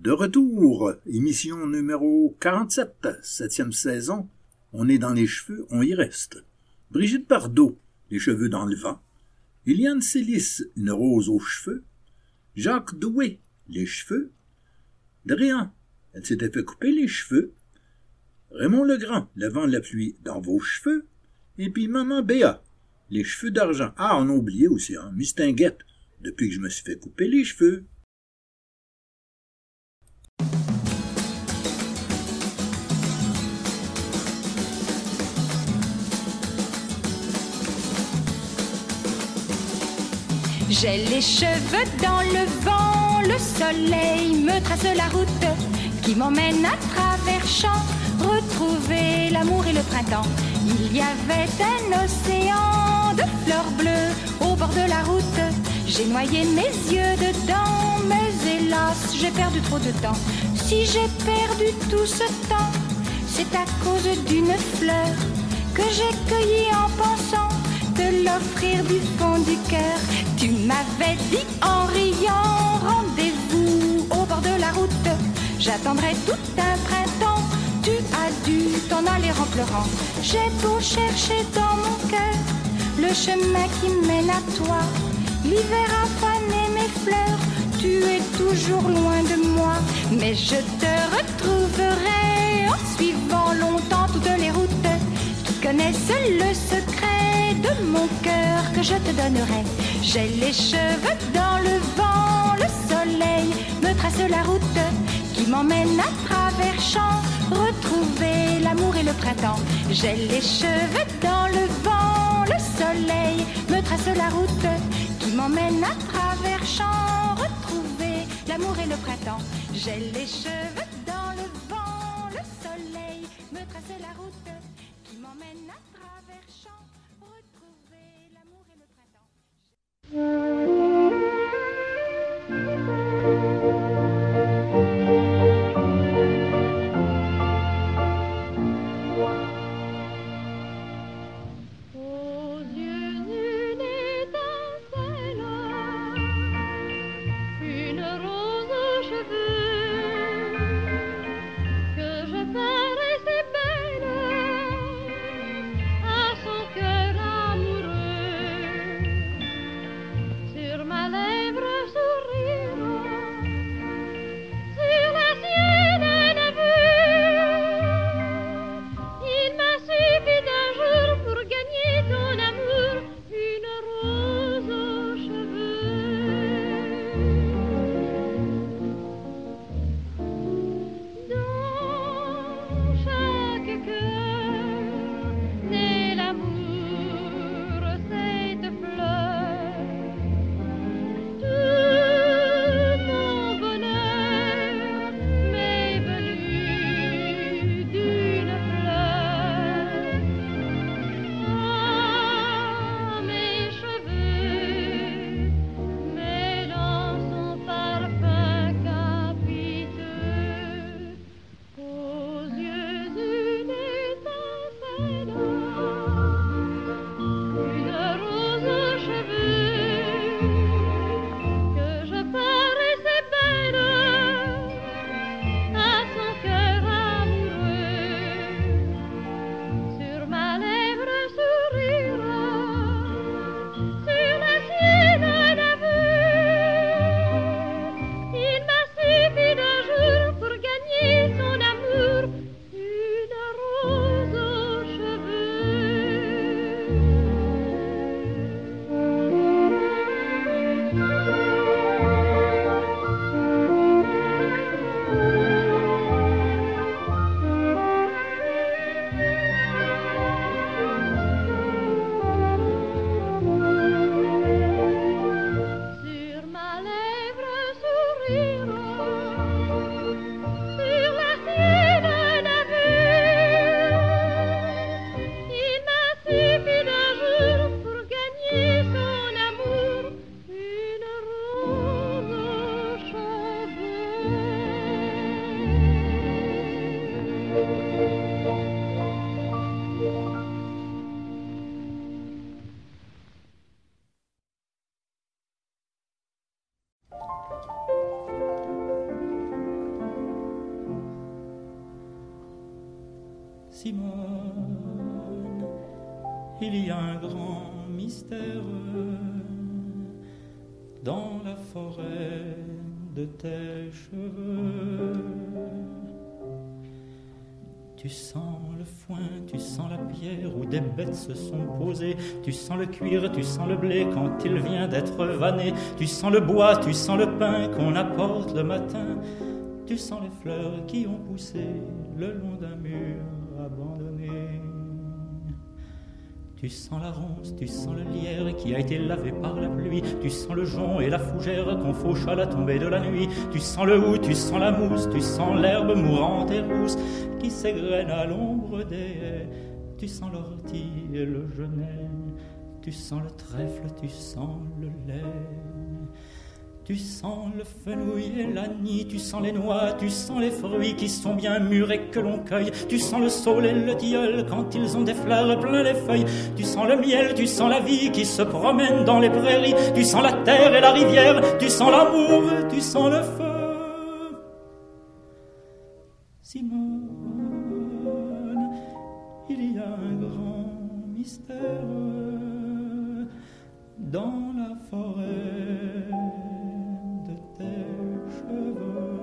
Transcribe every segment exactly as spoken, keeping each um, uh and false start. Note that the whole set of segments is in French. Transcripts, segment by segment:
De retour, émission numéro quarante-sept, septième saison. On est dans les cheveux, on y reste. Brigitte Bardot, les cheveux dans le vent. Eliane Célis, une rose aux cheveux. Jacques Doué, les cheveux. Dréan, elle s'était fait couper les cheveux. Raymond Legrand, le vent, la pluie dans vos cheveux. Et puis Maman Béa, les cheveux d'argent. Ah, on a oublié aussi, hein, Mistinguette, depuis que je me suis fait couper les cheveux. J'ai les cheveux dans le vent, le soleil me trace la route qui m'emmène à travers champs, retrouver l'amour et le printemps. Il y avait un océan de fleurs bleues au bord de la route. J'ai noyé mes yeux dedans, mais hélas, j'ai perdu trop de temps. Si j'ai perdu tout ce temps, c'est à cause d'une fleur que j'ai cueillie en pensant te l'offrir du fond du cœur. Tu m'avais dit en riant, rendez-vous au bord de la route. J'attendrai tout un printemps, tu as dû t'en aller en pleurant. J'ai beau chercher dans mon cœur le chemin qui mène à toi. L'hiver a fané mes fleurs, tu es toujours loin de moi. Mais je te retrouverai en suivant longtemps toutes les routes. Tu connais le secret de mon cœur que je te donnerai. J'ai les cheveux dans le vent, le soleil me trace la route qui m'emmène à travers champs, retrouver l'amour et le printemps. J'ai les cheveux dans le vent, le soleil me trace la route qui m'emmène à travers champs, retrouver l'amour et le printemps. J'ai les cheveux dans le vent, le soleil me trace la route qui m'emmène à travers champs, retrouver l'amour et le printemps. Aux yeux une étincelle, une rose aux cheveux, que je paraissais belle à son cœur amoureux. Simone, il y a un grand mystère dans la forêt de tes cheveux. Tu sens le foin, tu sens la pierre où des bêtes se sont posées. Tu sens le cuir, tu sens le blé quand il vient d'être vanné. Tu sens le bois, tu sens le pain qu'on apporte le matin. Tu sens les fleurs qui ont poussé le long d'un mur abandonné. Tu sens la ronce, tu sens le lierre qui a été lavé par la pluie. Tu sens le jonc et la fougère qu'on fauche à la tombée de la nuit. Tu sens le houx, tu sens la mousse, tu sens l'herbe mourante et rousse qui s'égrène à l'ombre des haies. Tu sens l'ortie et le genêt. Tu sens le trèfle, tu sens le lait. Tu sens le fenouil et l'anis, tu sens les noix, tu sens les fruits qui sont bien mûrs et que l'on cueille. Tu sens le saule et le tilleul quand ils ont des fleurs plein les feuilles. Tu sens le miel, tu sens la vie qui se promène dans les prairies. Tu sens la terre et la rivière, tu sens l'amour, tu sens le feu. Simone, il y a un grand mystère dans la forêt de tes cheveux.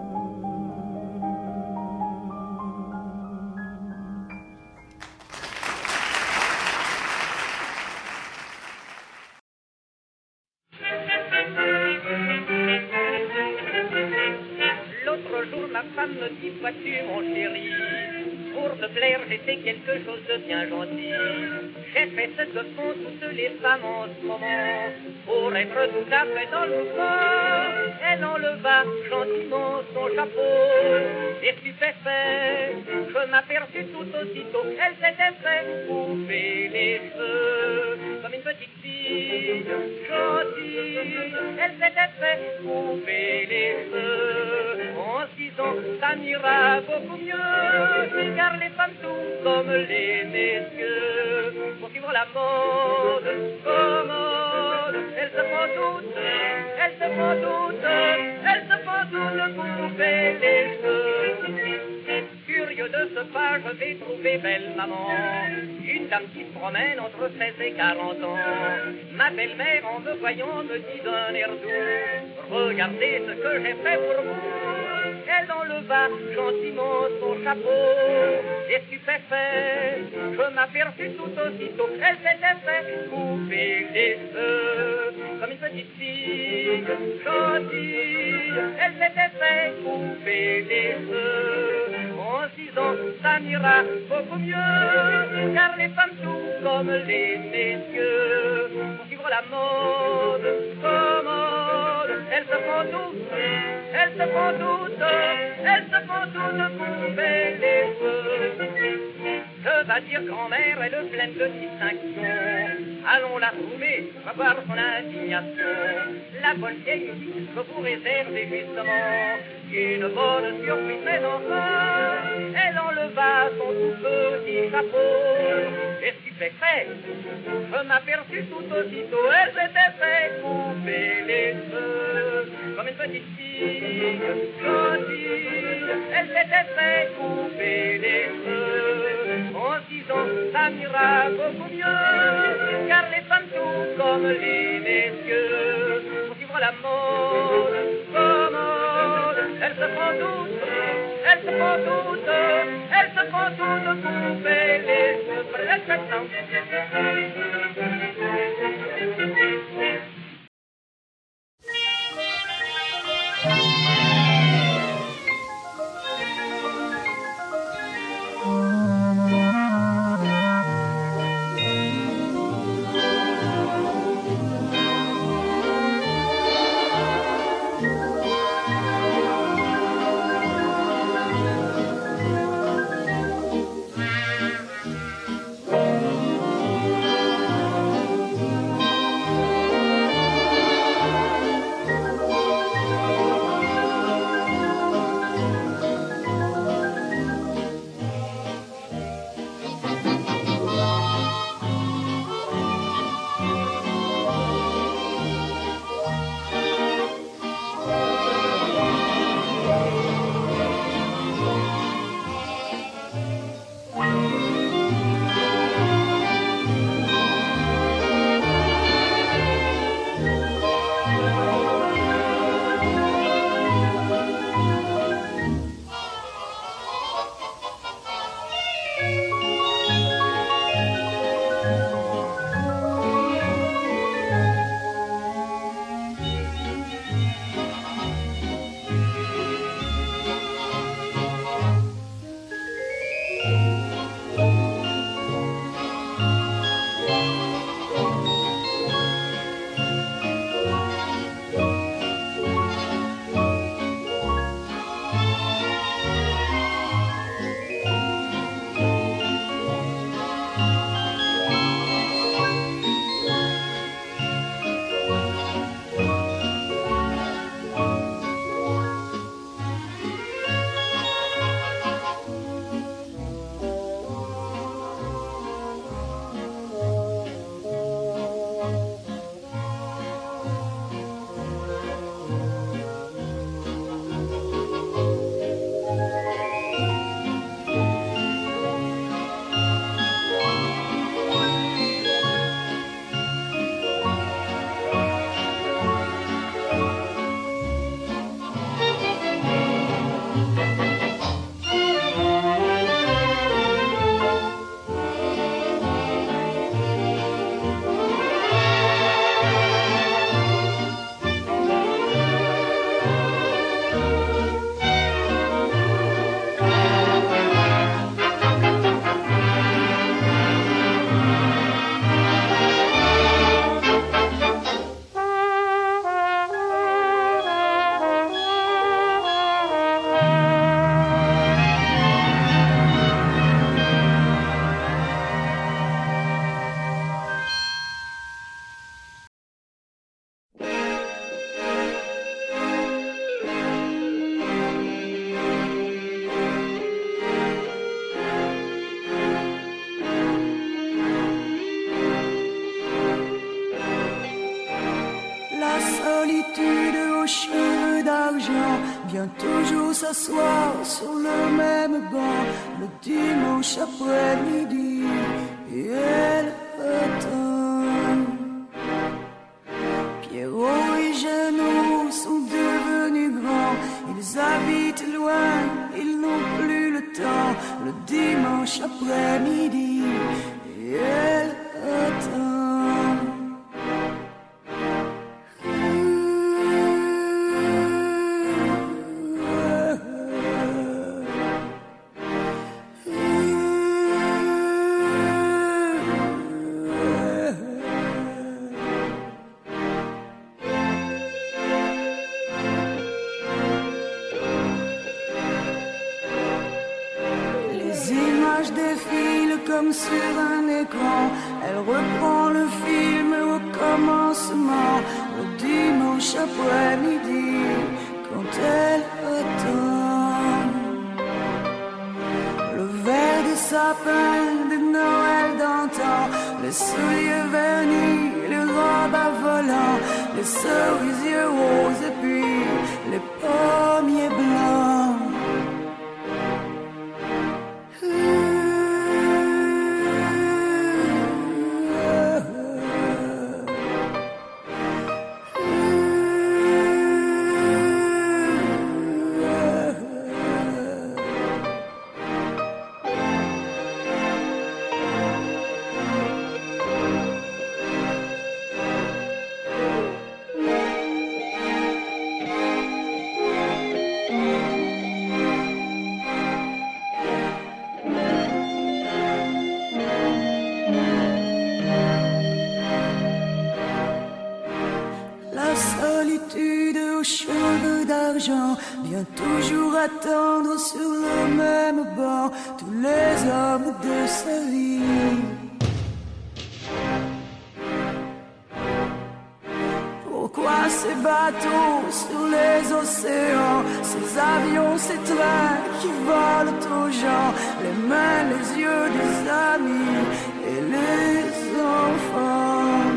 L'autre jour, ma femme me dit, vois-tu, mon chéri, pour te plaire, j'ai fait quelque chose de bien gentil. J'ai fait ce que font toutes les femmes en ce moment. Pour être tout à fait dans le corps, elle enleva gentiment son chapeau. Et stupéfait, je m'aperçus tout aussitôt qu'elle s'était fait couper les cheveux comme une petite fille gentille. Elle s'était fait couper les cheveux en se disant ça m'ira beaucoup mieux, car les femmes sont comme les messieurs. Pour suivre la mode commode, elles se font toutes, elles se font toutes, elles se font toutes couper les cheveux. Curieux de ce pas, je vais trouver belle maman, une dame qui se promène entre seize et quarante ans. Ma belle-mère, en me voyant, me dit d'un air doux, regardez ce que j'ai fait pour vous. Elle enleva gentiment son chapeau. Et stupéfait, je m'aperçus tout aussitôt qu'elle s'était fait couper les cheveux comme une petite fille gentille. Elle s'était fait couper les cheveux en se disant ça m'ira beaucoup mieux, car les femmes sont comme les messieurs. Pour suivre la mode commode, elles se font toutes, elles se font toutes, elles se font toutes couper les cheveux. Je vais dire grand-mère, elle est pleine de distinction. Allons la trouver, va voir son indignation. La bonne vieille dit, je vous réserve justement une bonne surprise, mais encore elle enleva son tout petit chapeau. Et stupéfait, je m'aperçus tout aussitôt, elle s'était fait couper les cheveux comme une petite fille gentille. Elle s'était fait couper les cheveux en se disant ça m'ira beaucoup mieux, car les femmes sont comme les messieurs. Pour suivre la mode commode, elles se font toutes, elles se font toutes, elles se font toutes couper les cheveux. gens viennent toujours s'asseoir sur le même banc le dimanche après-midi et elle attend. Pierrot et Jeannot sont devenus grands, ils habitent loin, ils n'ont plus le temps le dimanche après-midi et elle attend. Comme sur un écran, elle reprend le film au commencement, le dimanche après-midi, quand elle attend. Le verre des sapins de Noël d'antan, les souliers vernis, les robes à volants, les cerisiers roses et puis les pommiers blancs. Vient toujours attendre sur le même banc tous les hommes de sa vie. Pourquoi ces bateaux sur les océans, ces avions, ces trains qui volent aux gens, les mains, les yeux des amis et les enfants?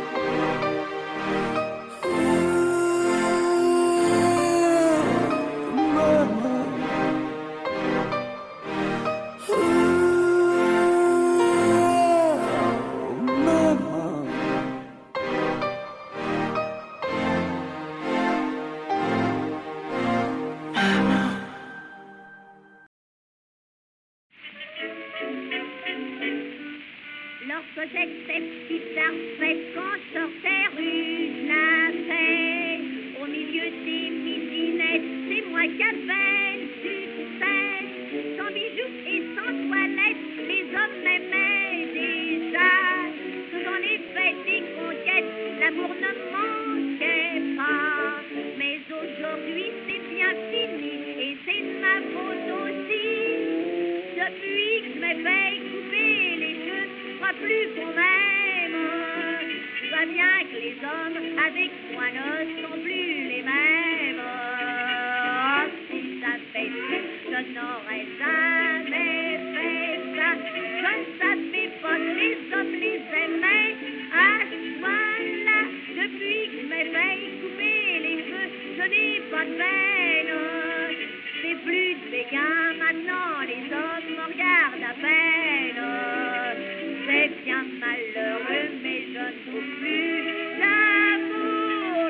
Lorsque j'étais petite arfette, qu'on sortait rue de Nafet, au milieu des midinettes, c'est moi qui avais le succès. Sans bijoux et sans toilette, les hommes m'aimaient déjà. Que j'en ai fait des conquêtes, l'amour ne manquait pas. Mais aujourd'hui c'est bien fini et c'est de ma faute aussi. Depuis que je m'ai fait couper les cheveux, plus qu'on m'aime. Je vois bien que les hommes avec moi ne sont plus les mêmes. Oh, si j'avais su, je n'aurais jamais fait ça. Je ne savais pas que les hommes les aimaient. À ce moment-là, depuis que je m'ai fait couper les cheveux, je n'ai pas de veine. C'est plus de béguin, maintenant les hommes me regardent à peine. C'est bien malheureux, mais je ne trouve plus d'amour.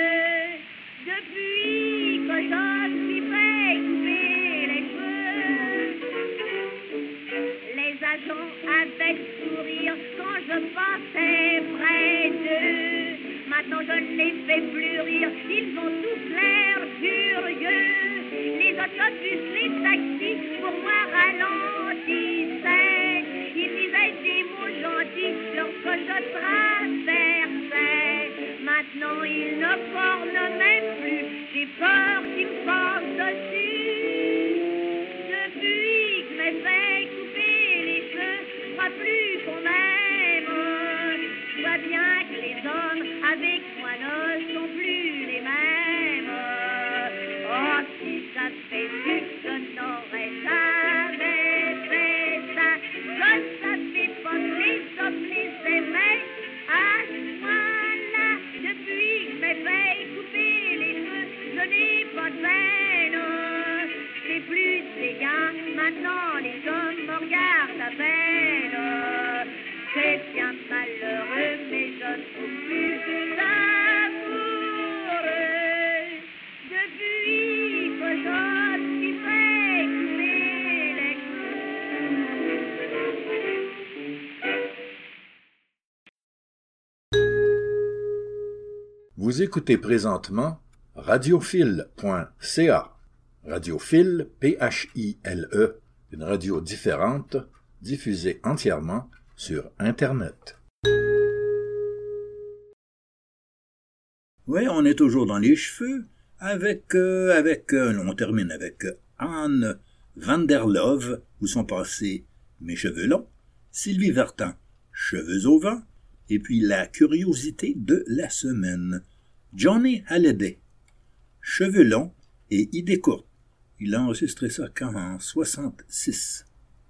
Depuis que je suis fait couper les cheveux, les agents avaient le sourire quand je passais près d'eux. Maintenant je ne les fais plus rire, ils ont tous l'air furieux. Les autobus, les taxis, pour moi ralentissaient. Ils disaient des mots gentils lorsque je traversais. Maintenant ils ne cornent même plus, j'ai peur qu'ils me passent dessus. Depuis que mes fait couper les cheveux, je crois plus qu'on m'aime. Je vois bien que les hommes avec moi ne sont plus les mêmes. Oh, si j'avais su, je n'aurais jamais fait ça. Je ne savais pas que les hommes les aimaient. À ce moment-là, depuis que je m'ai fait couper les cheveux, je n'ai pas de veine. maintenant les hommes me regardent à peine. C'est bien malheureux, mais je ne trouve plus de l'amour. Depuis que je suis près couper les Vous écoutez présentement radiophile point c a. Radiophile, P H I L E, une radio différente, diffusée entièrement sur Internet. Oui, on est toujours dans les cheveux, avec, euh, avec euh, on termine avec Anne van der Love, où sont passés Mes cheveux longs, Sylvie Vartan, Cheveux au vent, et puis la curiosité de la semaine, Johnny Hallyday, Cheveux longs et idées courtes. Il a enregistré ça quand en soixante-six.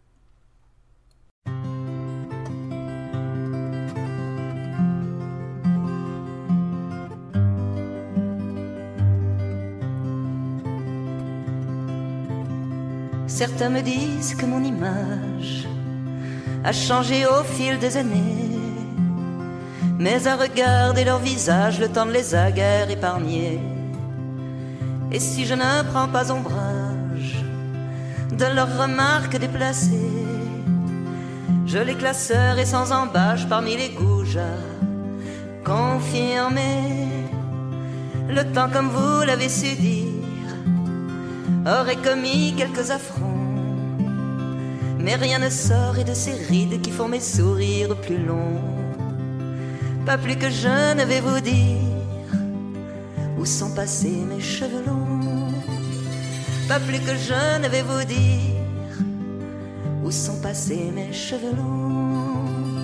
Certains me disent que mon image a changé au fil des années, mais à regarder leur visage, le temps ne les a guère épargnés. Et si je ne prends pas ombrage de leurs remarques déplacées, je les classerai sans embâche parmi les goujats confirmés. Le temps, comme vous l'avez su dire, aurait commis quelques affronts, mais rien ne sort et de ces rides qui font mes sourires plus longs. Pas plus que je ne vais vous dire où sont passés mes cheveux longs. Pas plus que je ne vais vous dire où sont passés mes cheveux longs.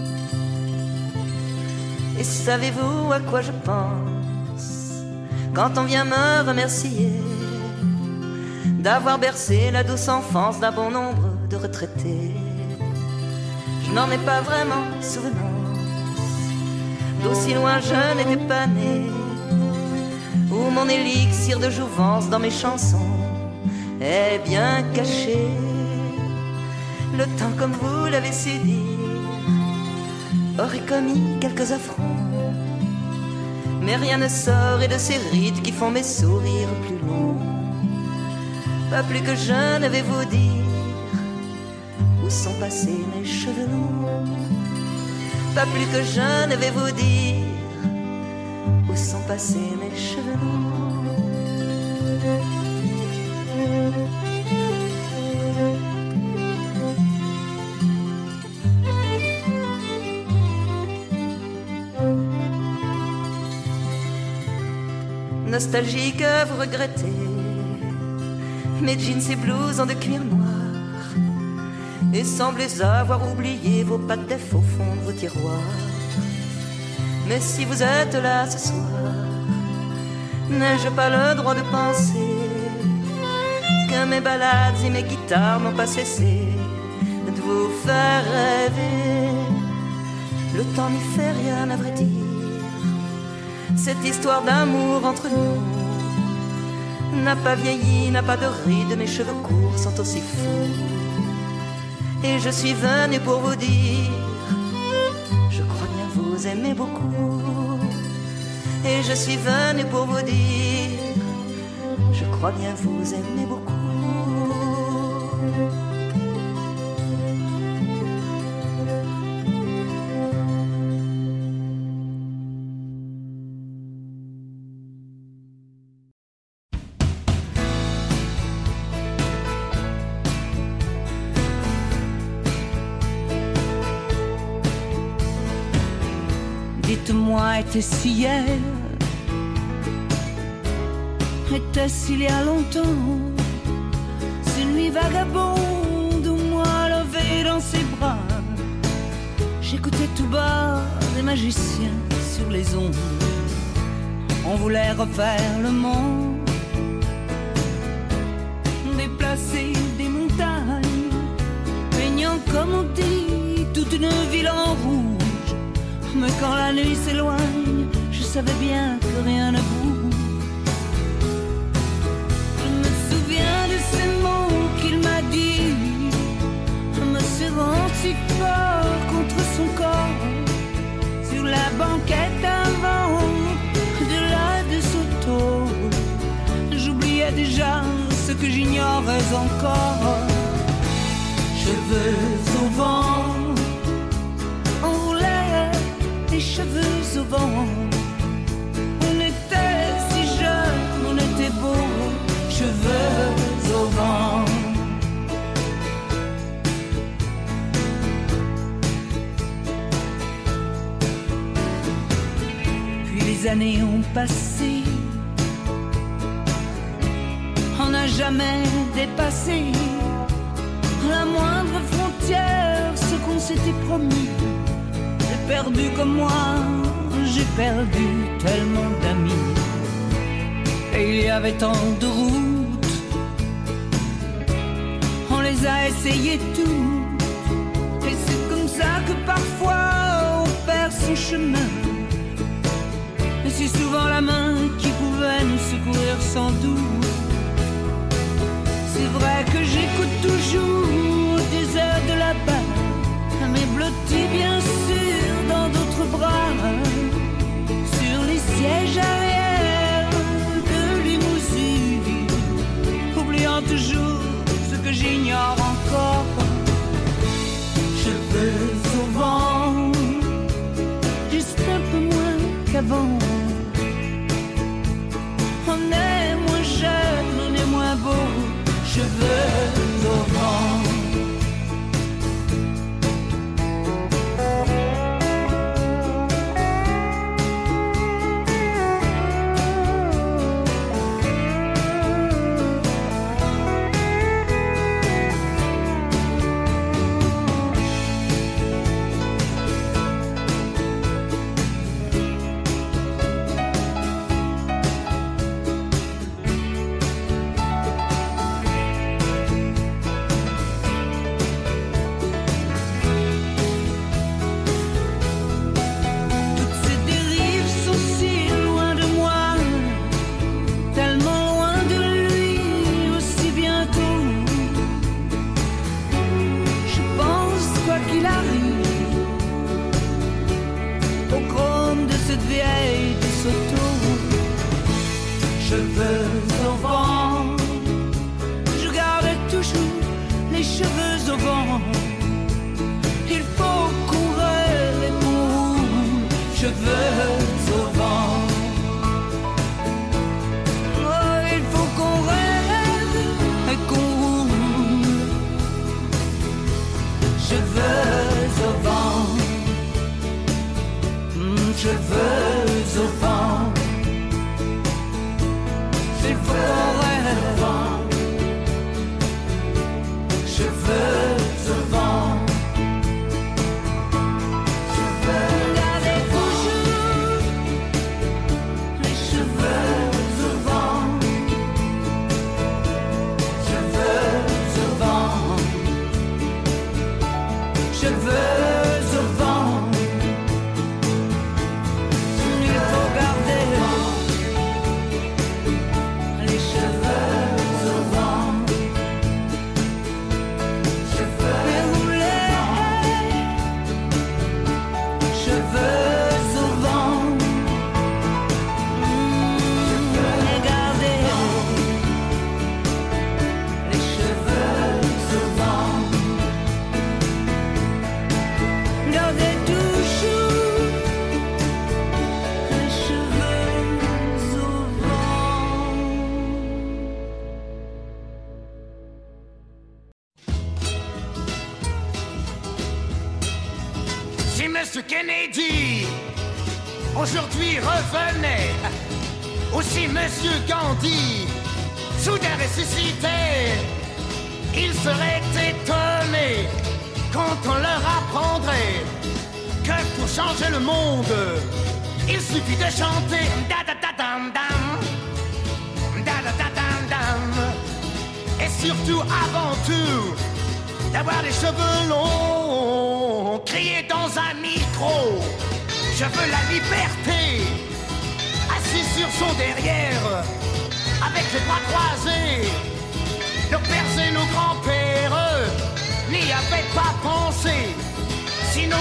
Et savez-vous à quoi je pense quand on vient me remercier d'avoir bercé la douce enfance d'un bon nombre de retraités? Je n'en ai pas vraiment souvenance, d'aussi loin je n'étais pas né, où mon élixir de jouvence dans mes chansons est bien caché. Le temps, comme vous l'avez su dire, aurait commis quelques affronts, mais rien ne sort et de ces rides qui font mes sourires plus longs. Pas plus que je ne vais vous dire où sont passés mes cheveux longs. Pas plus que je ne vais vous dire où sont passés mes cheveux longs. Nostalgique, vous regrettez mes jeans et blousons de cuir noir, et semblez avoir oublié vos pattes d'œuf au fond de vos tiroirs. Mais si vous êtes là ce soir, n'ai-je pas le droit de penser que mes ballades et mes guitares n'ont pas cessé de vous faire rêver? Le temps n'y fait rien, à vrai dire. Cette histoire d'amour entre nous n'a pas vieilli, n'a pas de rides. Mes cheveux courts sont aussi fous. Et je suis venue pour vous dire, je crois bien vous aimez beaucoup. Et je suis venue pour vous dire, je crois bien vous aimez beaucoup. Dites-moi, était-ce hier? Était-ce il y a longtemps? Cette nuit vagabonde où moi levé dans ses bras, j'écoutais tout bas des magiciens sur les ondes. On voulait refaire le monde, déplacer des montagnes, peignant comme on dit toute une ville en rouge. Mais quand la nuit s'éloigne, je savais bien que rien ne bouge. Je me souviens de ces mots qu'il m'a dit fort contre son corps. Sur la banquette avant de la de Soto, j'oubliais déjà ce que j'ignorais encore. Cheveux au vent, on roulait les cheveux au vent. On était si jeunes, on était beaux, cheveux au vent. Puis les années ont passé, on n'a jamais dépassé la moindre frontière, ce qu'on s'était promis. J'ai perdu comme moi, j'ai perdu tellement d'amis. Et il y avait tant de routes, on les a essayées toutes. Et c'est comme ça que parfois on perd son chemin. Et c'est souvent la main qui pouvait nous secourir sans doute. C'est vrai que j'écoute toujours des airs de là-bas, mais blotti bien sûr dans d'autres bras, sur les sièges arrière de limousine, oubliant toujours ce que j'ignore encore. Cheveux au vent, juste un peu moins qu'avant. On est moins jeune, on est moins beau, cheveux au vent. Monsieur Kennedy aujourd'hui revenait, aussi Monsieur Gandhi soudain ressuscité, ils seraient étonnés quand on leur apprendrait que pour changer le monde, il suffit de chanter da da da dam dam, da da da dam dam, et surtout avant tout d'avoir les cheveux longs, crier dans un micro, je veux la liberté, assis sur son derrière, avec les bras croisés, nos pères et nos grands-pères n'y avaient pas pensé.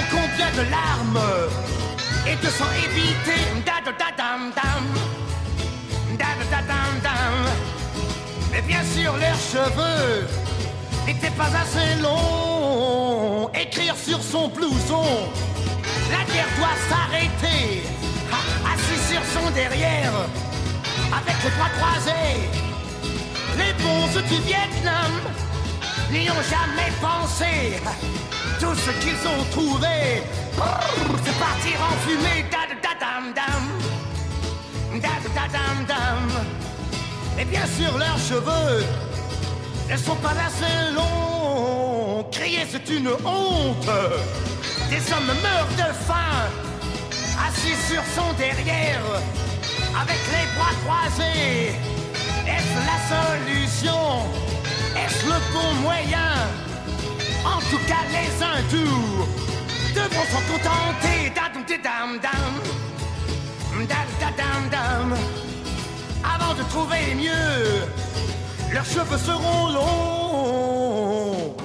combien de larmes et de sang évité. Da-da-da-dam-dam. Da-da-da-dam-dam. Mais bien sûr, leurs cheveux n'étaient pas assez longs. Écrire sur son blouson, la guerre doit s'arrêter. Ah, assis sur son derrière, avec les bras croisés. Les bons du Vietnam n'y ont jamais pensé. Tout ce qu'ils ont trouvé, c'est partir en fumée. Da-da-da-dam-dam. Da-da-da-dam-dam. Et bien sûr, leurs cheveux ne sont pas assez longs. Crier, c'est une honte. Des hommes meurent de faim, assis sur son derrière, avec les bras croisés. Est-ce la solution? Est-ce le bon moyen? En tout cas, les hindous devront s'en contenter. Da-dum-di-dam-dam. Da-da-dam-dam. Avant de trouver mieux, leurs cheveux seront longs.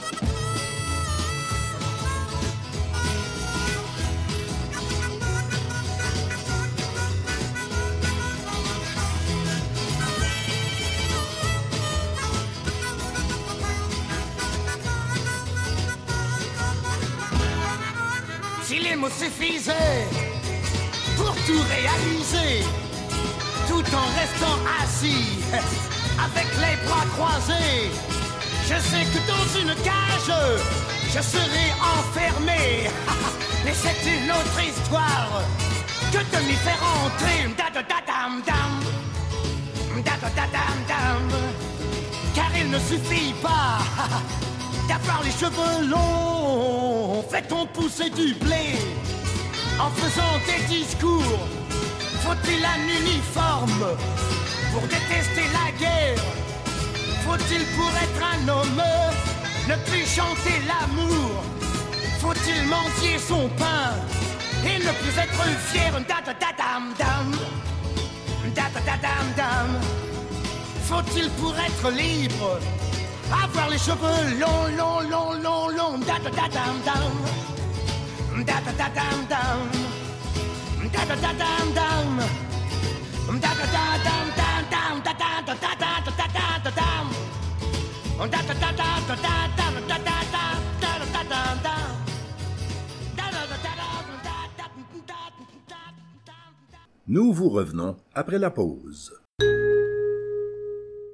Si les mots suffisaient pour tout réaliser, tout en restant assis, avec les bras croisés, je sais que dans une cage, je serai enfermé. Mais c'est une autre histoire que de m'y faire entrer. Da-da-da-dam-dam. Da-da-da-dam-dam. Car il ne suffit pas d'avoir les cheveux longs. Fait-on pousser du blé en faisant des discours? Faut-il un uniforme pour détester la guerre? Faut-il pour être un homme ne plus chanter l'amour? Faut-il mendier son pain et ne plus être fier? Da-da-da-dam-dam. Da-da-da-dam-dam. Faut-il pour être libre avoir les cheveux longs, longs, longs, longs, longs? Da-da-da-dam-dam. Da-da-da-dam-dam. Da-da-da-dam-dam. Da-da-da-dam-dam-dam. Da-da-da-da-da-da-da-da-da-dam. Nous vous revenons après la pause.